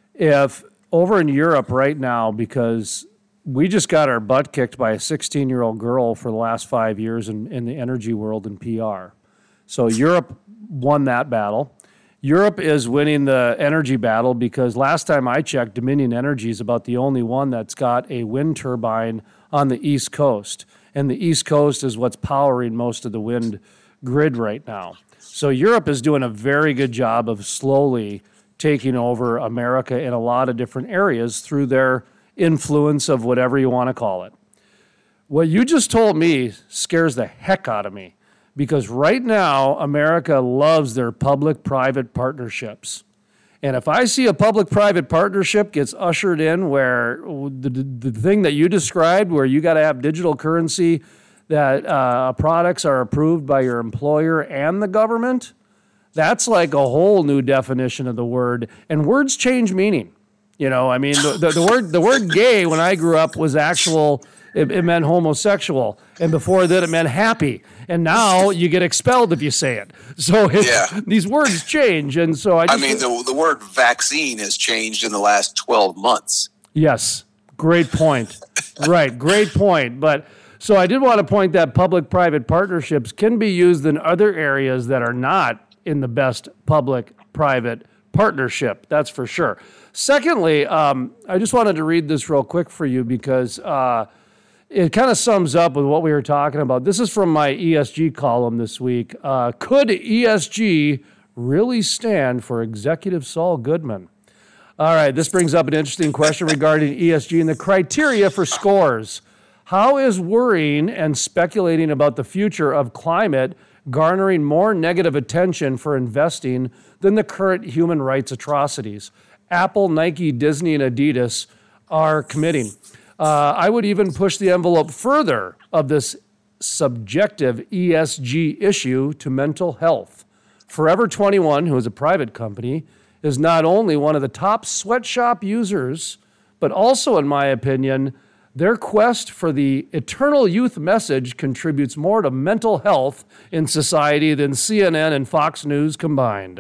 Speaker 2: If over in Europe right now, because we just got our butt kicked by a sixteen-year-old girl for the last five years in, in the energy world and P R. So Europe won that battle. Europe is winning the energy battle because last time I checked, Dominion Energy is about the only one that's got a wind turbine on the East Coast. And the East Coast is what's powering most of the wind grid right now. So Europe is doing a very good job of slowly taking over America in a lot of different areas through their influence of whatever you want to call it. What you just told me scares the heck out of me. Because right now, America loves their public-private partnerships. And if I see a public-private partnership gets ushered in where the, the thing that you described, where you got to have digital currency, that uh, products are approved by your employer and the government, that's like a whole new definition of the word. And words change meaning. You know, I mean, the, the, the word the word gay when I grew up was actual, it, it meant homosexual. And before that, it meant happy. And now you get expelled if you say it. So it,
Speaker 1: yeah.
Speaker 2: these words change. And so I just,
Speaker 1: I mean, the, the word vaccine has changed in the last twelve months.
Speaker 2: Yes. Great point. Right. Great point. But so I did want to point that public-private partnerships can be used in other areas that are not in the best public-private partnership. That's for sure. Secondly, um, I just wanted to read this real quick for you because uh, it kind of sums up with what we were talking about. This is from my E S G column this week. Uh, could E S G really stand for Executive Saul Goodman? All right, this brings up an interesting question regarding E S G and the criteria for scores. How is worrying and speculating about the future of climate garnering more negative attention for investing than the current human rights atrocities Apple, Nike, Disney, and Adidas are committing? Uh, I would even push the envelope further of this subjective E S G issue to mental health. Forever twenty-one, who is a private company, is not only one of the top sweatshop users, but also, in my opinion, their quest for the eternal youth message contributes more to mental health in society than C N N and Fox News combined.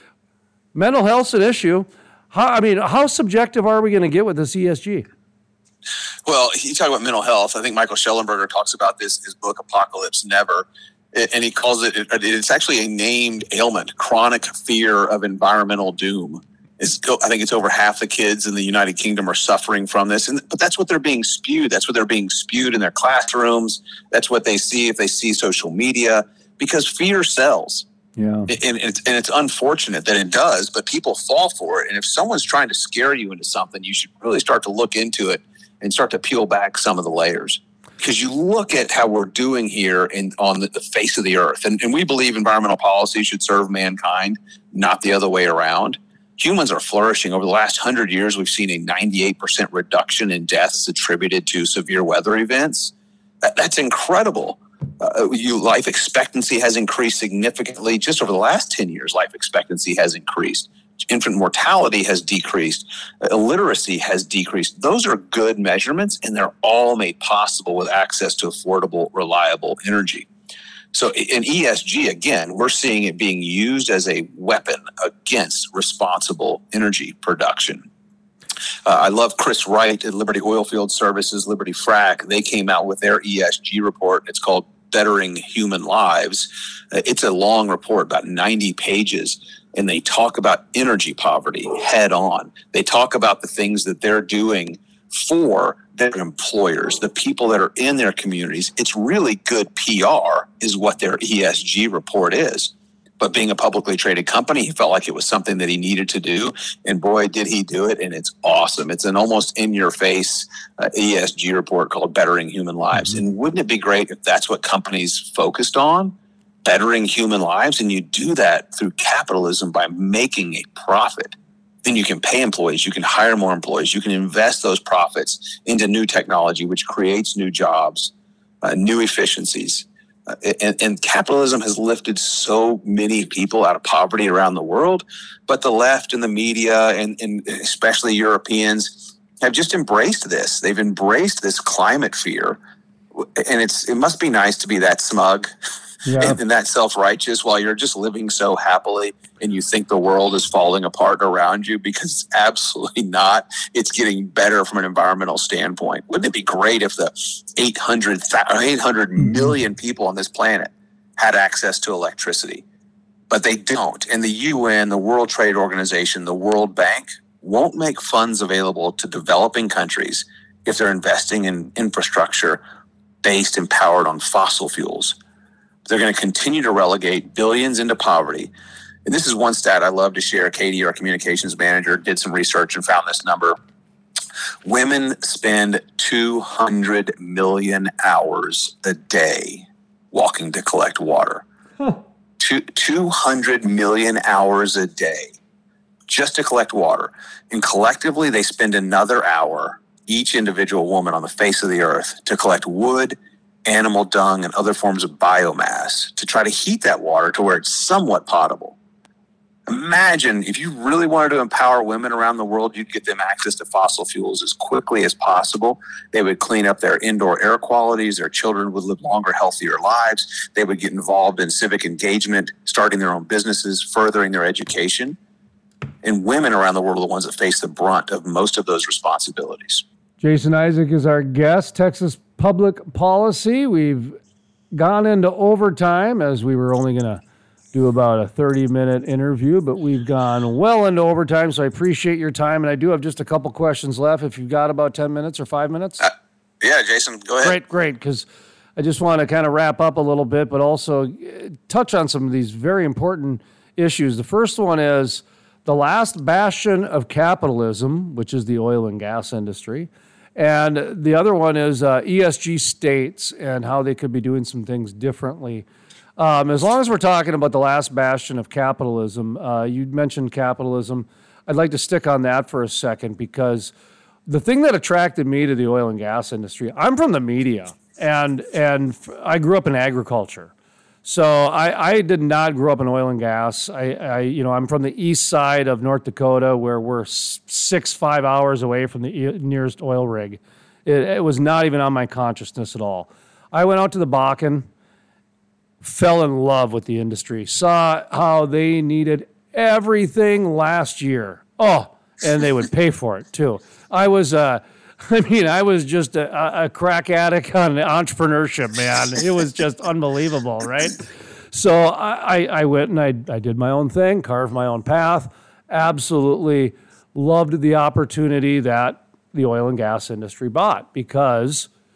Speaker 2: Mental health's an issue. How, I mean, how subjective are we going to get with this E S G?
Speaker 1: Well, you talk about mental health. I think Michael Schellenberger talks about this in his book, Apocalypse Never. And he calls it, it's actually a named ailment, chronic fear of environmental doom. It's, I think it's over half the kids in the United Kingdom are suffering from this. And, but that's what they're being spewed. That's what they're being spewed in their classrooms. That's what they see if they see social media. because fear sells.
Speaker 2: Yeah.
Speaker 1: And it's, and it's unfortunate that it does, but people fall for it. And if someone's trying to scare you into something, you should really start to look into it and start to peel back some of the layers. Because you look at how we're doing here in, on the, the face of the earth, and, and we believe environmental policy should serve mankind, not the other way around. Humans are flourishing. Over the last hundred years, we've seen a ninety-eight percent reduction in deaths attributed to severe weather events. That, that's incredible. Uh, you, life expectancy has increased significantly. Just over the last ten years, life expectancy has increased. Infant mortality has decreased. Illiteracy has decreased. Those are good measurements, and they're all made possible with access to affordable, reliable energy. So in E S G, again, we're seeing it being used as a weapon against responsible energy production. Uh, I love Chris Wright at Liberty Oilfield Services, Liberty Frac. They came out with their E S G report. It's called Bettering Human Lives. Uh, it's a long report, about ninety pages, and they talk about energy poverty head on. They talk about the things that they're doing for their employers, the people that are in their communities. It's really good P R is what their E S G report is. But being a publicly traded company, he felt like it was something that he needed to do. And boy, did he do it. And it's awesome. It's an almost in-your-face uh, E S G report called Bettering Human Lives. And wouldn't it be great if that's what companies focused on? Bettering human lives. And you do that through capitalism by making a profit. Then you can pay employees. You can hire more employees. You can invest those profits into new technology, which creates new jobs, uh, new efficiencies. Uh, and, and capitalism has lifted so many people out of poverty around the world, but the left and the media, and, and especially Europeans, have just embraced this. They've embraced this climate fear, and it's it must be nice to be that smug yeah. and, and that self-righteous while you're just living so happily and you think the world is falling apart around you, because it's absolutely not. It's getting better from an environmental standpoint. Wouldn't it be great if the eight hundred, eight hundred million people on this planet had access to electricity? But they don't. And the U N, the World Trade Organization, the World Bank won't make funds available to developing countries if they're investing in infrastructure based and powered on fossil fuels. They're going to continue to relegate billions into poverty. And this is one stat I love to share. Katie, our communications manager, did some research and found this number. Women spend two hundred million hours a day walking to collect water. Huh. Two, two hundred million hours a day just to collect water. And collectively, they spend another hour, each individual woman on the face of the earth, to collect wood, animal dung, and other forms of biomass to try to heat that water to where it's somewhat potable. Imagine if you really wanted to empower women around the world, you'd get them access to fossil fuels as quickly as possible. They would clean up their indoor air qualities. Their children would live longer, healthier lives. They would get involved in civic engagement, starting their own businesses, furthering their education. And women around the world are the ones that face the brunt of most of those responsibilities.
Speaker 2: Jason Isaac is our guest, Texas Public Policy. We've gone into overtime, as we were only going to do about a thirty-minute interview, but we've gone well into overtime, so I appreciate your time. And I do have just a couple questions left, if you've got about ten minutes or five minutes.
Speaker 1: Uh, yeah, Jason, go ahead.
Speaker 2: Great, great, because I just want to kind of wrap up a little bit, but also touch on some of these very important issues. The first one is the last bastion of capitalism, which is the oil and gas industry. And the other one is uh, E S G states and how they could be doing some things differently. Um, as long as we're talking about the last bastion of capitalism, uh, you mentioned capitalism. I'd like to stick on that for a second, because the thing that attracted me to the oil and gas industry, I'm from the media, and and I grew up in agriculture. So I, I did not grow up in oil and gas. I, I, you know, I'm from the east side of North Dakota, where we're six, five hours away from the nearest oil rig. It, it was not even on my consciousness at all. I went out to the Bakken, fell in love with the industry, saw how they needed everything last year. Oh, and they would pay for it too. I was, uh, I mean, I was just a, a crack addict on entrepreneurship, man. It was just unbelievable, right? So I, I went and I, I did my own thing, carved my own path, absolutely loved the opportunity that the oil and gas industry bought, because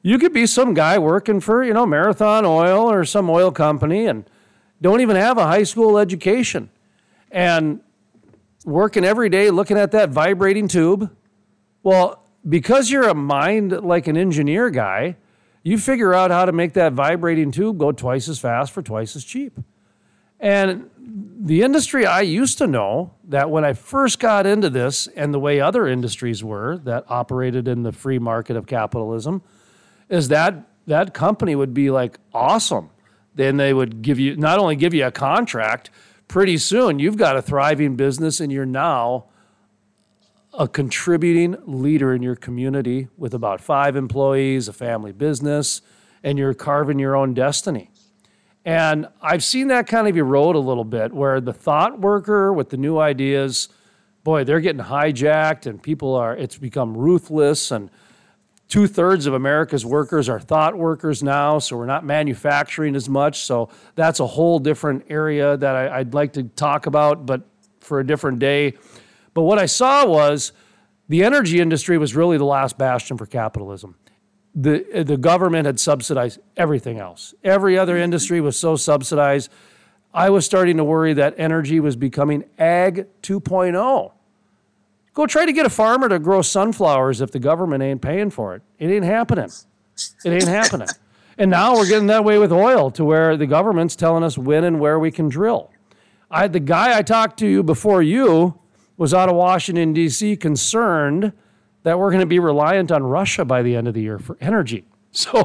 Speaker 2: You could be some guy working for, you know, Marathon Oil or some oil company and don't even have a high school education and working every day looking at that vibrating tube. Well, because you're a mind like an engineer guy, you figure out how to make that vibrating tube go twice as fast for twice as cheap. And the industry I used to know, that when I first got into this and the way other industries were that operated in the free market of capitalism, is that that company would be like, awesome. Then they would give you, not only give you a contract, pretty soon you've got a thriving business and you're now a contributing leader in your community with about five employees, a family business, and you're carving your own destiny. And I've seen that kind of erode a little bit where the thought worker with the new ideas, boy, they're getting hijacked and people are, it's become ruthless, and two thirds of America's workers are thought workers now. So we're not manufacturing as much. So that's a whole different area that I, I'd like to talk about, but for a different day. But what I saw was the energy industry was really the last bastion for capitalism. The, the government had subsidized everything else. Every other industry was so subsidized. I was starting to worry that energy was becoming Ag two point oh. Go try to get a farmer to grow sunflowers if the government ain't paying for it. It ain't happening. It ain't happening. And now we're getting that way with oil to where the government's telling us when and where we can drill. I, the guy I talked to before you was out of Washington, D C, concerned that we're going to be reliant on Russia by the end of the year for energy. So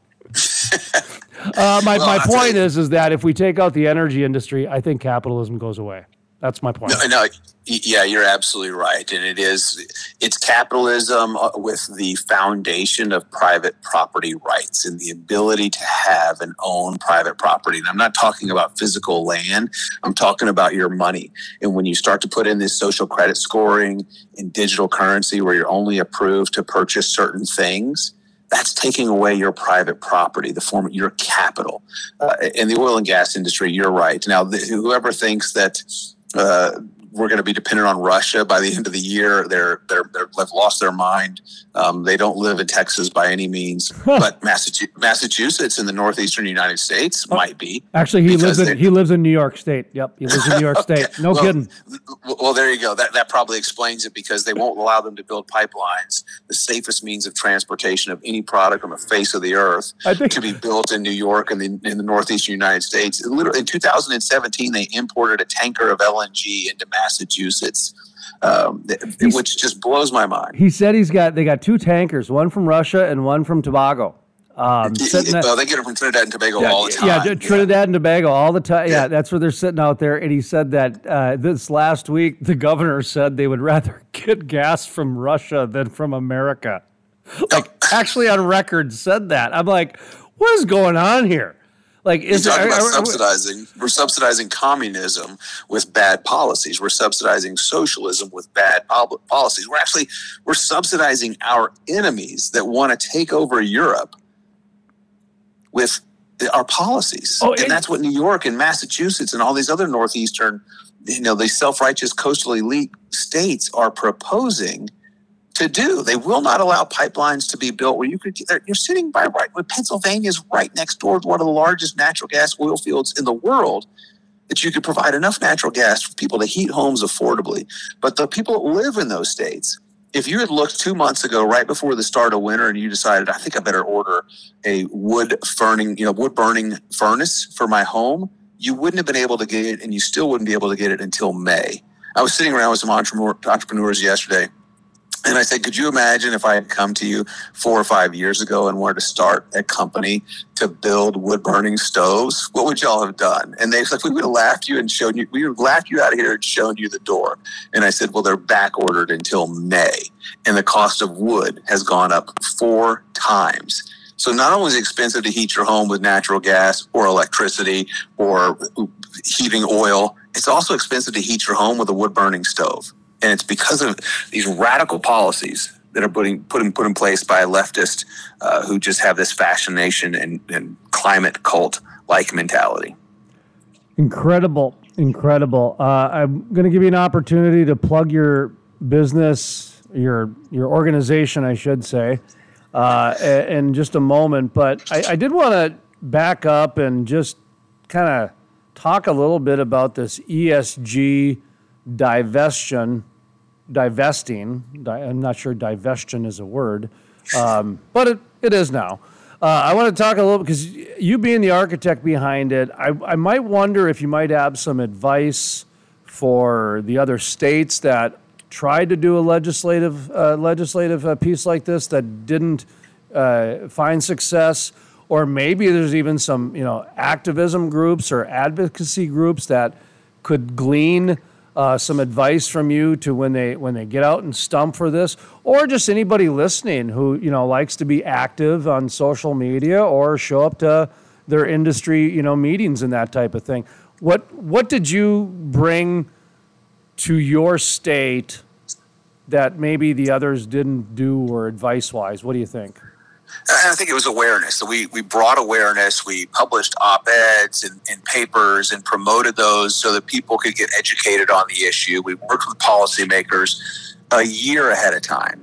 Speaker 2: uh, my, well, my point is, is that if we take out the energy industry, I think capitalism goes away. That's my point.
Speaker 1: No, no, yeah, you're absolutely right. And it is, it's capitalism with the foundation of private property rights and the ability to have and own private property. And I'm not talking about physical land. I'm talking about your money. And when you start to put in this social credit scoring and digital currency where you're only approved to purchase certain things, that's taking away your private property, the form of your capital. Uh, in the oil and gas industry, you're right. Now, the, whoever thinks that Uh, we're going to be dependent on Russia by the end of the year, They're they're, they're they've lost their mind. Um, they don't live in Texas by any means, but Massachusetts, Massachusetts in the northeastern United States oh, might be.
Speaker 2: Actually, he lives in he lives in New York State. Yep, he lives in New York
Speaker 1: okay.
Speaker 2: State. No
Speaker 1: well,
Speaker 2: kidding.
Speaker 1: Well, there you go. That that probably explains it, because they won't allow them to build pipelines, the safest means of transportation of any product on the face of the earth, I think, to be built in New York and in, in the northeastern United States. Literally, in two thousand seventeen, they imported a tanker of L N G into Massachusetts, um, which just blows my mind.
Speaker 2: He said he's got they got two tankers, one from Russia and one from Tobago. Um,
Speaker 1: yeah, well, they get them from Trinidad and Tobago
Speaker 2: yeah,
Speaker 1: all the time.
Speaker 2: Yeah, Trinidad yeah. and Tobago all the time. Yeah, yeah, that's where they're sitting out there. And he said that uh, this last week, the governor said they would rather get gas from Russia than from America. Like, oh. actually on record said that. I'm like, what is going on here? Like, is
Speaker 1: You're talking
Speaker 2: it,
Speaker 1: about
Speaker 2: are, are,
Speaker 1: subsidizing? We're subsidizing communism with bad policies. We're subsidizing socialism with bad pol- policies. We're actually we're subsidizing our enemies that want to take over Europe with the, our policies, oh, and it, that's what New York and Massachusetts and all these other northeastern, you know, these self-righteous coastal elite states are proposing to do. They will not allow pipelines to be built where you could. You're sitting by right. Pennsylvania is right next door to one of the largest natural gas oil fields in the world, that you could provide enough natural gas for people to heat homes affordably. But the people that live in those states, if you had looked two months ago, right before the start of winter, and you decided, I think I better order a wood burning, you know, wood burning furnace for my home, you wouldn't have been able to get it, and you still wouldn't be able to get it until May. I was sitting around with some entrepreneur, entrepreneurs yesterday, and I said, could you imagine if I had come to you four or five years ago and wanted to start a company to build wood-burning stoves? What would y'all have done? And they said, we would have laughed you and shown you, we would have laughed you out of here and shown you the door. And I said, well, they're back-ordered until May. And the cost of wood has gone up four times. So not only is it expensive to heat your home with natural gas or electricity or heating oil, it's also expensive to heat your home with a wood-burning stove. And it's because of these radical policies that are putting put in, put in place by a leftist uh, who just have this fascination and, and climate cult-like mentality.
Speaker 2: Incredible, incredible. Uh, I'm going to give you an opportunity to plug your business, your your organization, I should say. uh, in just a moment. But I, I did want to back up and just kind of talk a little bit about this E S G divestion, divesting. Di- I'm not sure divestion is a word, um, but it, it is now. Uh, I want to talk a little, because you being the architect behind it, I, I might wonder if you might have some advice for the other states that tried to do a legislative uh, legislative uh, piece like this that didn't uh, find success, or maybe there's even some, you know, activism groups or advocacy groups that could glean uh, some advice from you to when they when they get out and stump for this, or just anybody listening who, you know, likes to be active on social media or show up to their industry, you know, meetings and that type of thing. What what did you bring to your state that maybe the others didn't do, or advice-wise? What do you think?
Speaker 1: I think it was awareness. So we, we brought awareness. We published op-eds and, and papers and promoted those so that people could get educated on the issue. We worked with policymakers a year ahead of time.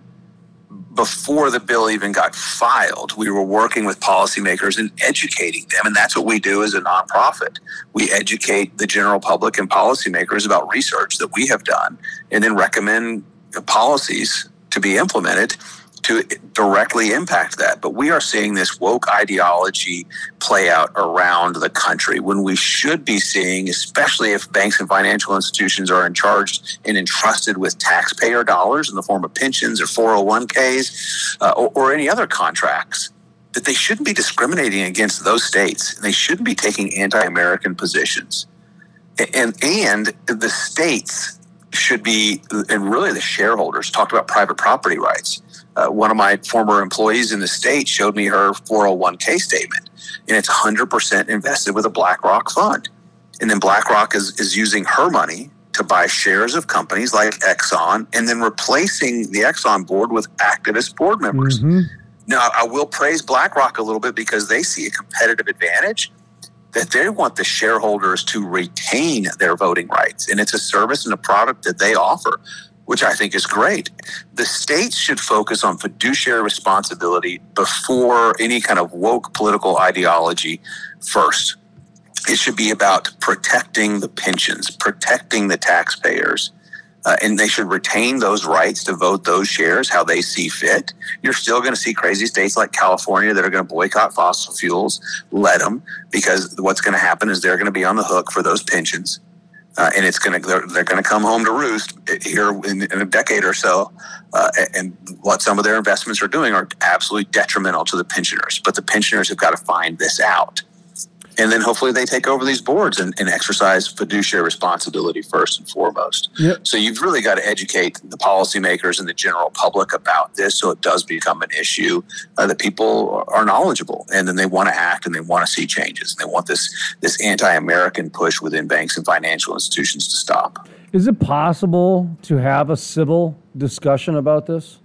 Speaker 1: Before the bill even got filed, we were working with policymakers and educating them. And that's what we do as a nonprofit. We educate the general public and policymakers about research that we have done, and then recommend policies to be implemented to directly impact that. But we are seeing this woke ideology play out around the country when we should be seeing, especially if banks and financial institutions are in charge and entrusted with taxpayer dollars in the form of pensions or four oh one k's uh, or, or any other contracts, that they shouldn't be discriminating against those states. They shouldn't be taking anti-American positions. And, and the states should be, and really the shareholders, talked about private property rights. Uh, one of my former employees in the state showed me her four oh one k statement, and it's one hundred percent invested with a BlackRock fund. And then BlackRock is, is using her money to buy shares of companies like Exxon, and then replacing the Exxon board with activist board members. Mm-hmm. Now, I will praise BlackRock a little bit because they see a competitive advantage, that they want the shareholders to retain their voting rights. And it's a service and a product that they offer, which I think is great. The states should focus on fiduciary responsibility before any kind of woke political ideology first. It should be about protecting the pensions, protecting the taxpayers, uh, and they should retain those rights to vote those shares how they see fit. You're still going to see crazy states like California that are going to boycott fossil fuels. Let them, because what's going to happen is they're going to be on the hook for those pensions. Uh, and it's going to they're, they're going to come home to roost here in, in a decade or so. Uh, and what some of their investments are doing are absolutely detrimental to the pensioners. But the pensioners have got to find this out. And then hopefully they take over these boards and, and exercise fiduciary responsibility first and foremost. Yep. So you've really got to educate the policymakers and the general public about this so it does become an issue uh, that people are knowledgeable, and then they want to act and they want to see changes. And they want this, this anti-American push within banks and financial institutions to stop.
Speaker 2: Is it possible to have a civil discussion about this?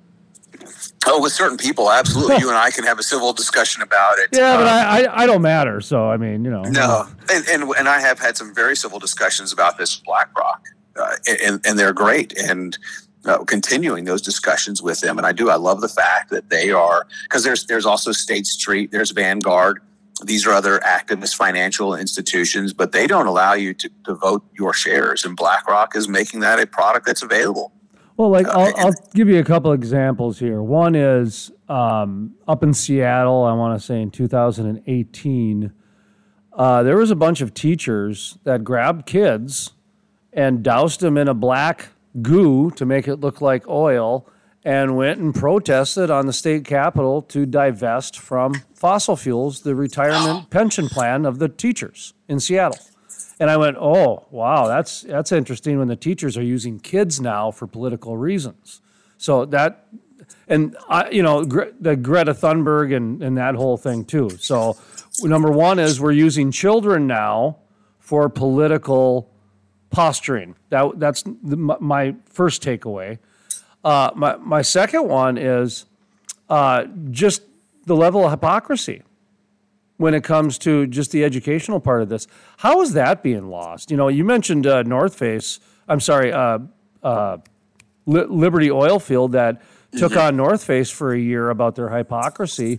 Speaker 1: Oh, with certain people, absolutely. You and I can have a civil discussion about it.
Speaker 2: Yeah, but uh, I, I don't matter. So, I mean, you know.
Speaker 1: No, and, and and I have had some very civil discussions about this with BlackRock, uh, and, and they're great. And uh, continuing those discussions with them. And I do, I love the fact that they are, because there's, there's also State Street, there's Vanguard. These are other activist financial institutions, but they don't allow you to, to vote your shares. And BlackRock is making that a product that's available.
Speaker 2: Well, like I'll, I'll give you a couple examples here. One is um, up in Seattle, I want to say in two thousand eighteen, uh, there was a bunch of teachers that grabbed kids and doused them in a black goo to make it look like oil and went and protested on the state capitol to divest from fossil fuels, the retirement pension plan of the teachers in Seattle. And I went, oh, wow, that's that's interesting when the teachers are using kids now for political reasons. So that, and, I, you know, Gre- the Greta Thunberg and, and that whole thing too. So number one is we're using children now for political posturing. That That's the, my first takeaway. Uh, my, my second one is uh, just the level of hypocrisy when it comes to just the educational part of this. How is that being lost? You know, you mentioned uh, North Face, I'm sorry, uh, uh, Li- Liberty Oil Field that took on North Face for a year about their hypocrisy.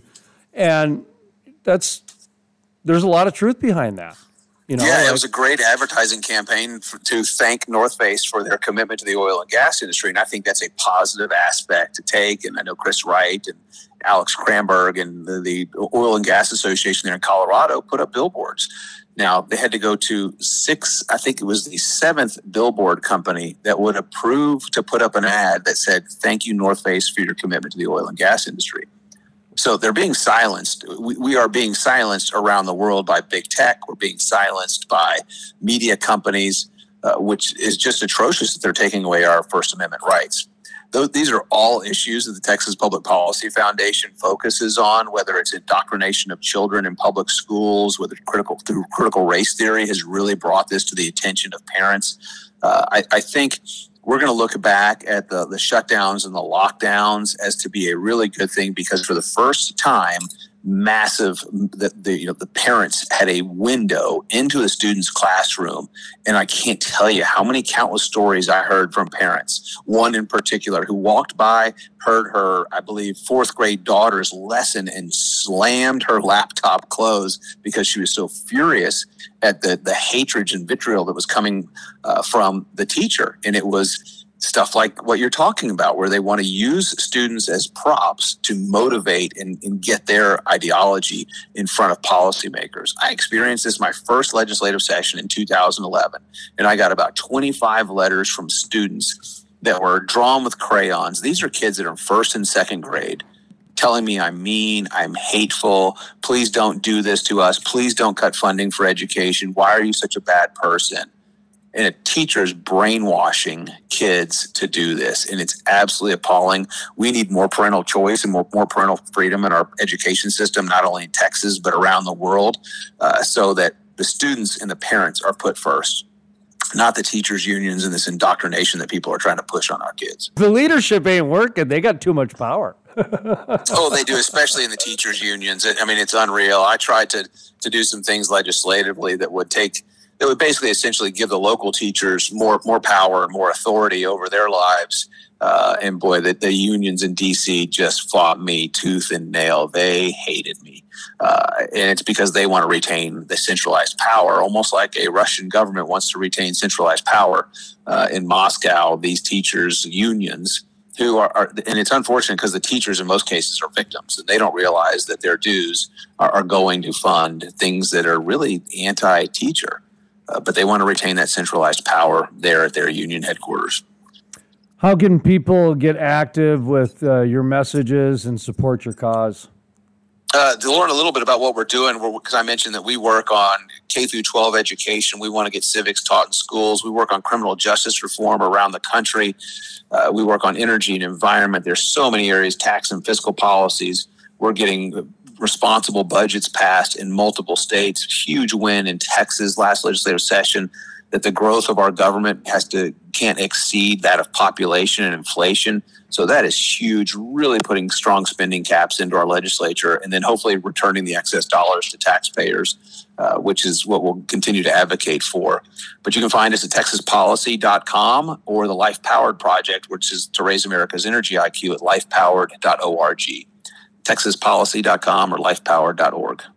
Speaker 2: And that's, there's a lot of truth behind that. You know,
Speaker 1: yeah,
Speaker 2: like,
Speaker 1: it was a great advertising campaign for, to thank North Face for their commitment to the oil and gas industry. And I think that's a positive aspect to take. And I know Chris Wright and Alex Kramberg and the, the Oil and Gas Association there in Colorado put up billboards. Now, they had to go to six, I think it was the seventh billboard company that would approve to put up an ad that said, thank you, North Face, for your commitment to the oil and gas industry. So they're being silenced. We, we are being silenced around the world by big tech. We're being silenced by media companies, uh, which is just atrocious that they're taking away our First Amendment rights. Those, these are all issues that the Texas Public Policy Foundation focuses on, whether it's indoctrination of children in public schools, whether critical through critical race theory has really brought this to the attention of parents. Uh, I, I think we're going to look back at the, the shutdowns and the lockdowns as to be a really good thing, because for the first time, massive, the, the, you know, the parents had a window into the student's classroom. And I can't tell you how many countless stories I heard from parents. One in particular who walked by, heard her, I believe, fourth grade daughter's lesson and slammed her laptop closed because she was so furious at the, the hatred and vitriol that was coming uh, from the teacher. And it was stuff like what you're talking about, where they want to use students as props to motivate and, and get their ideology in front of policymakers. I experienced this my first legislative session in two thousand eleven, and I got about twenty-five letters from students that were drawn with crayons. These are kids that are in first and second grade, telling me I'm mean, I'm hateful, please don't do this to us, please don't cut funding for education, why are you such a bad person? And a teacher's brainwashing kids to do this. And it's absolutely appalling. We need more parental choice and more, more parental freedom in our education system, not only in Texas, but around the world, uh, so that the students and the parents are put first, not the teachers' unions and this indoctrination that people are trying to push on our kids.
Speaker 2: The leadership ain't working. They got too much power.
Speaker 1: Oh, they do, especially in the teachers' unions. I mean, it's unreal. I tried to, to do some things legislatively that would take It would basically essentially give the local teachers more more power, more authority over their lives. Uh, and boy, the, the unions in D C just fought me tooth and nail. They hated me. Uh, and it's because they want to retain the centralized power, almost like a Russian government wants to retain centralized power uh, in Moscow. These teachers' unions who are, are, and it's unfortunate because the teachers in most cases are victims, and they don't realize that their dues are, are going to fund things that are really anti-teacher. Uh, but they want to retain that centralized power there at their union headquarters.
Speaker 2: How can people get active with uh, your messages and support your cause?
Speaker 1: Uh, to learn a little bit about what we're doing, because I mentioned that we work on K through twelve education. We want to get civics taught in schools. We work on criminal justice reform around the country. Uh, we work on energy and environment. There's so many areas, tax and fiscal policies. We're getting responsible budgets passed in multiple states. Huge win in Texas last legislative session that the growth of our government has to can't exceed that of population and inflation. So that is huge, really putting strong spending caps into our legislature, and then hopefully returning the excess dollars to taxpayers, uh, which is what we'll continue to advocate for. But you can find us at texas policy dot com or the Life Powered Project, which is to raise America's energy I Q, at life powered dot org. texas policy dot com or life powered dot org.